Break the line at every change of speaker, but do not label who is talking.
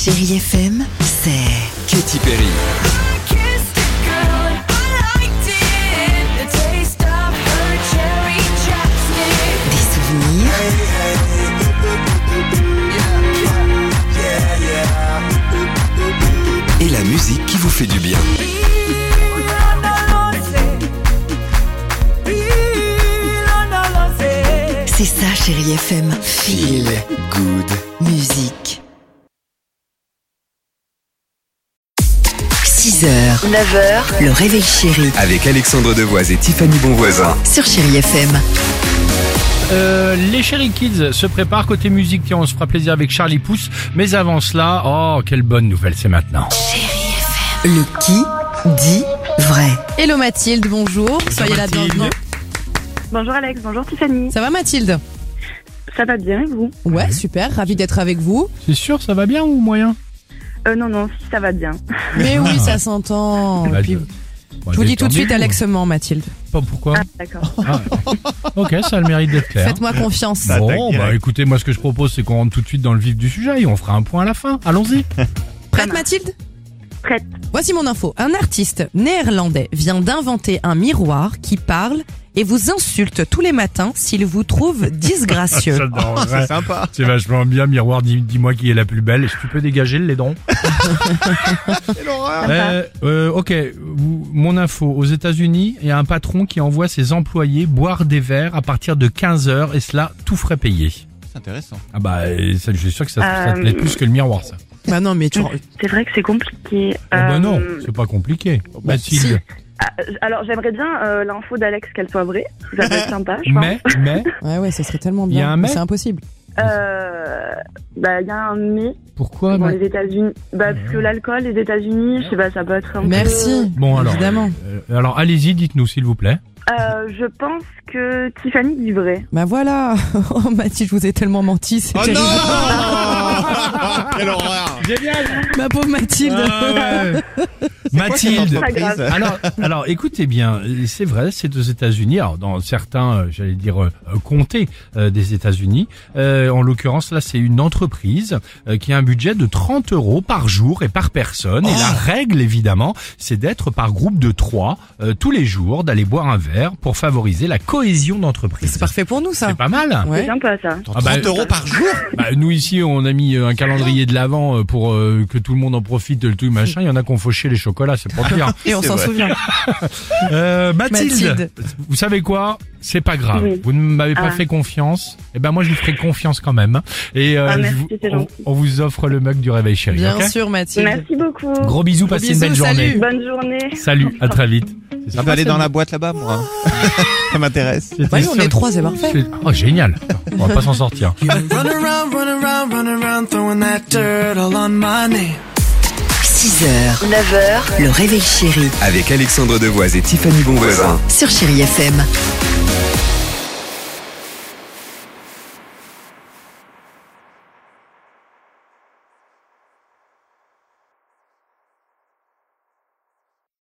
Chérie FM, c'est
Katy Perry.
des souvenirs,
Et la musique qui vous fait du bien.
c'est ça Chérie FM,
Feel good.
musique. 6h, 9h, le réveil chéri
Avec Alexandre Devoise et Tiffany Bonvoisin.
sur Chérie FM.
Les Chéri Kids se préparent côté musique. Tiens, on se fera plaisir avec Charlie Pouce. Mais avant cela, oh, quelle bonne nouvelle, c'est maintenant.
Le qui dit vrai.
Hello Mathilde, bonjour. Soyez la
Mathilde.
bienvenue.
Bonjour Alex, bonjour Tiffany.
Ça va Mathilde?
Ça va bien et vous?
Ouais, super, ravie d'être avec vous.
C'est sûr, ça va bien ou moyen?
Non, si ça va bien.
Mais oui, ça s'entend.
Bah,
Et puis, je vous dis tout de suite Alex ment Mathilde.
Pas pourquoi?
Ah, d'accord.
Ah, ok, ça a le mérite d'être clair.
Faites-moi confiance.
Bon, bah écoutez, moi ce que je propose, c'est qu'on rentre tout de suite dans le vif du sujet et on fera un point à la fin. Allons-y.
Prête Mathilde?
Prête.
Voici mon info. Un artiste néerlandais vient d'inventer un miroir qui parle et vous insulte tous les matins s'il vous trouve disgracieux.
J'adore, c'est sympa. C'est vachement bien, miroir, dis-moi qui est la plus belle. Est-ce que tu peux dégager le laidron? Ok, mon info. Aux États-Unis, il y a un patron qui envoie ses employés boire des verres à partir de 15h et cela tout frais payé.
C'est intéressant.
Ah bah, ça, je suis sûr que ça te plaît plus que le miroir, ça.
Bah non, mais tu...
C'est vrai que c'est compliqué.
Ah bah non, c'est pas compliqué. Mathilde.
Alors j'aimerais bien l'info d'Alex qu'elle soit vraie. Ça peut être sympa, je pense.
Mais,
Ouais, ça serait tellement bien.
Il y a un mais?
C'est impossible.
Bah il y a un mais
pourquoi?
dans les États-Unis. Bah parce que l'alcool, les États-Unis, je sais pas, ça peut être un peu...
Merci.
Bon alors,
Évidemment.
alors allez-y, dites-nous s'il vous plaît.
Je pense que Tiffany dit vrai.
Bah voilà. Oh Mathilde, je vous ai tellement menti. C'est terrible.
Quelle horreur.
Génial.
Ma pauvre Mathilde.
Mathilde.
Pas grave.
Alors, écoutez bien, c'est vrai, c'est aux États-Unis. Alors, dans certains, j'allais dire comtés des États-Unis. En l'occurrence, là, c'est une entreprise qui a un budget de 30 € par jour et par personne. Et la règle, évidemment, c'est d'être par groupe de 3 tous les jours, d'aller boire un verre pour favoriser la cohésion d'entreprise.
C'est parfait pour nous ça.
C'est pas mal.
C'est
Ouais.
sympa ça.
30 € par jour.
Bah, nous ici, on a mis un calendrier de l'Avent pour que tout le monde en profite, le tout machin. Il y en a qui ont fauché les chocolats, c'est pour dire.
Et on s'en souvient.
Mathilde, vous savez quoi? C'est pas grave.
Oui.
Vous ne m'avez pas
Ah.
fait confiance. Eh ben moi, je vous ferai confiance quand même. Et
merci,
on
c'est gentil.
vous offre le mug du réveil chéri.
Bien
ok
sûr Mathilde.
Merci beaucoup.
Gros bisous, passez une
bisous,
belle journée.
salut.
Bonne journée.
Salut, à très vite. C'est
Je
sympa,
vais aller
c'est
dans
bon.
la boîte là-bas, moi. Ça m'intéresse.
C'était
Ouais, on
sûr.
est 3, c'est parfait.
Oh, génial. On va pas s'en sortir.
Run around, throwing that dirt all on my name.
6h, 9h, le réveil chéri
Avec Alexandre Devoise et Tiffany Bonvoisin.
sur Chérie FM.